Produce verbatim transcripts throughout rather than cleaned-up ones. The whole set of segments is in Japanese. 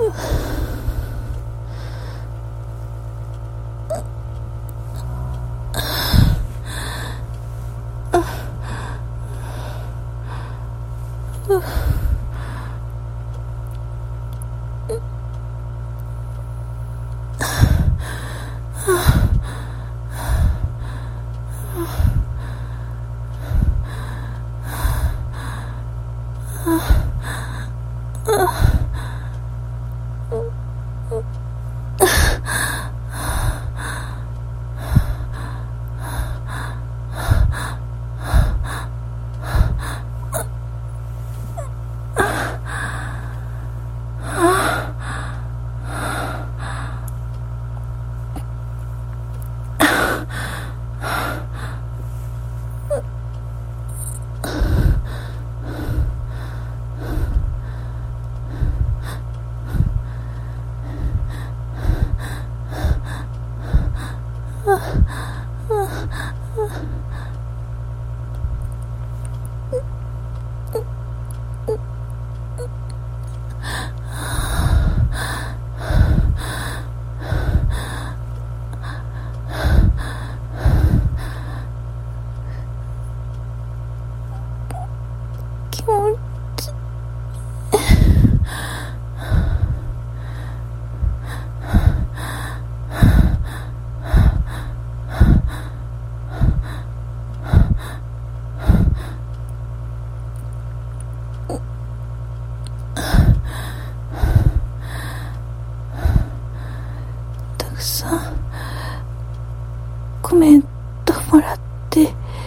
コメントもらって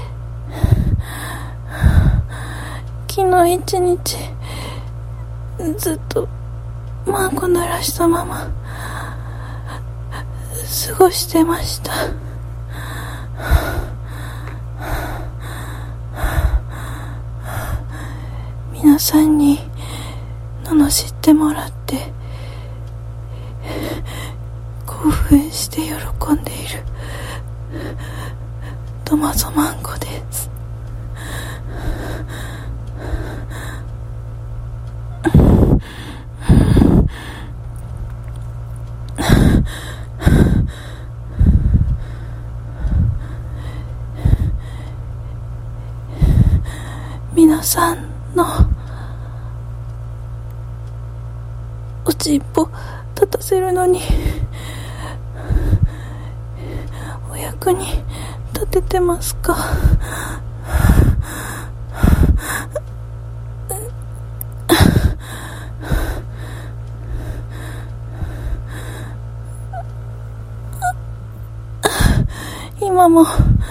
昨日一日ずっとマンコ鳴らしたまま過ごしてました。皆さんに罵ってもらって興奮して喜んでいるトマゾマンコです。皆さんのおちんぽ立たせるのにお役に立ててますか？今も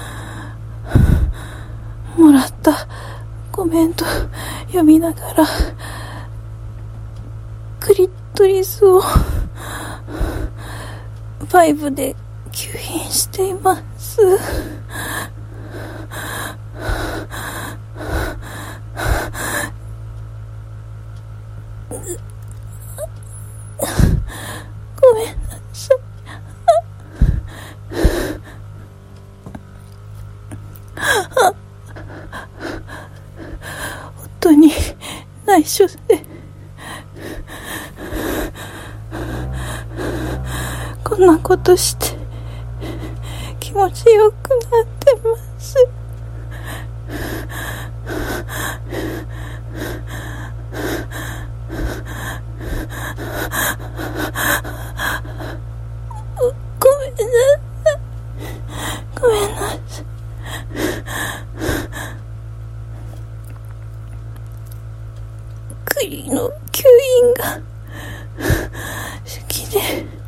もらったコメント読みながらクリトリスをファイブで吸引しています。ごめんなさい。夫に内緒でこんなことして気持ちよくなってます。ごめんなさい。ごめんなさい。クリの吸引が好きで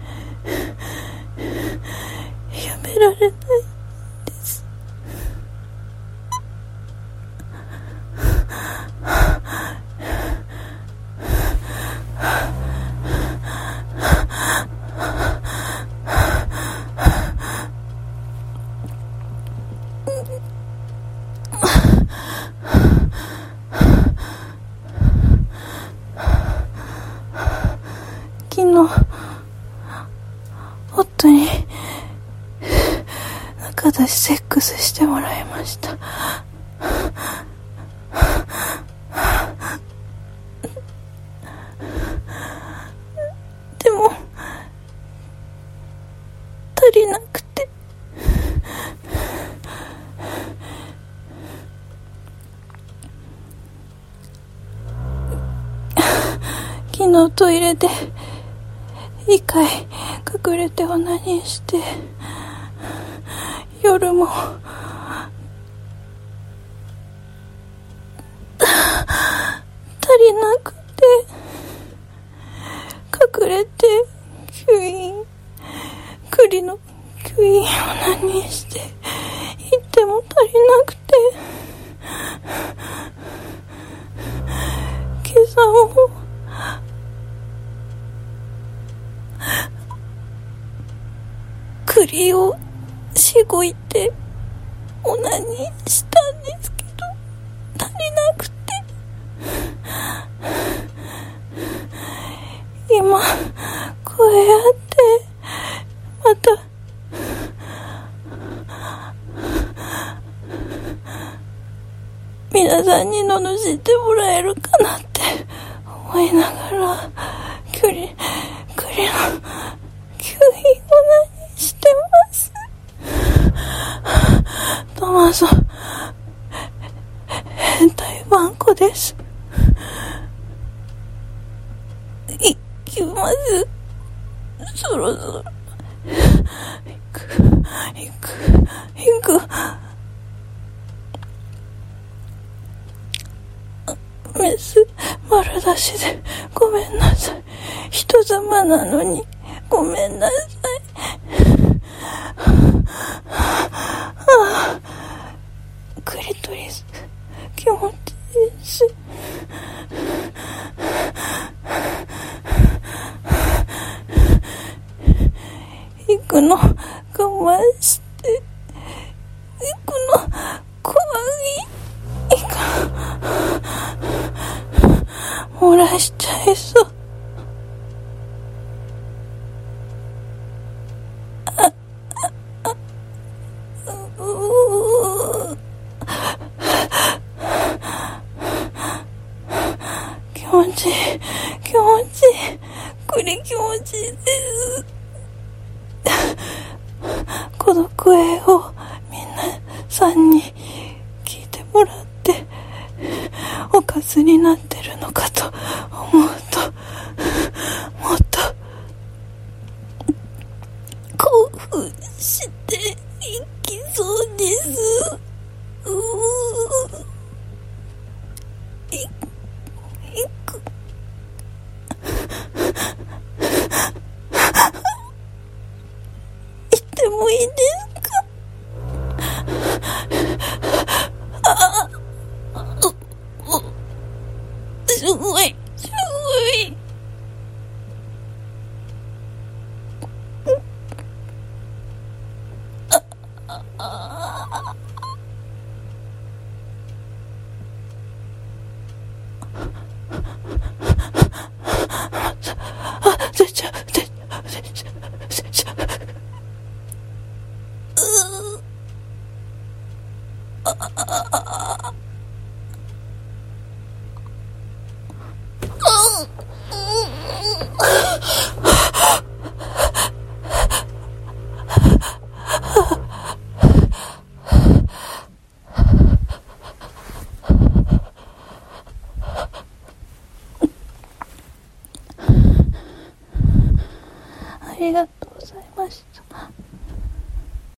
やめられないです。昨日夫に中出しセックスしてもらいました。 昨日トイレで一回隠れてオナニーして、夜も足りなくて隠れて吸引栗の吸引オナニーして行っても足りなくて、今朝も栗をしごいてオナニーしたんですけど足りなくて、今こうやってまた皆さんに罵ってもらえるかなって思いながら栗栗の吸引オナニーしてます。トマソ変態ワンコです。いきますそろそろいくいくいくメス丸出しでごめんなさい。人妻なのにごめんなさい。はあ、クリトリス気持ちいいし、行くの我慢して行くの怖い。行く漏らしちゃいそう。ああうう気持ちいい気持ちいい。これ気持ちいいです。孤独英をみんなさんに聞いてもらっておかずになってるのかと思うともっと興奮していきそうです。うーいいく言ってもいいですか？ああすごいすごい。あああ出ちゃう出ちゃう出ちゃう出ちゃう。うあああありがとうございました。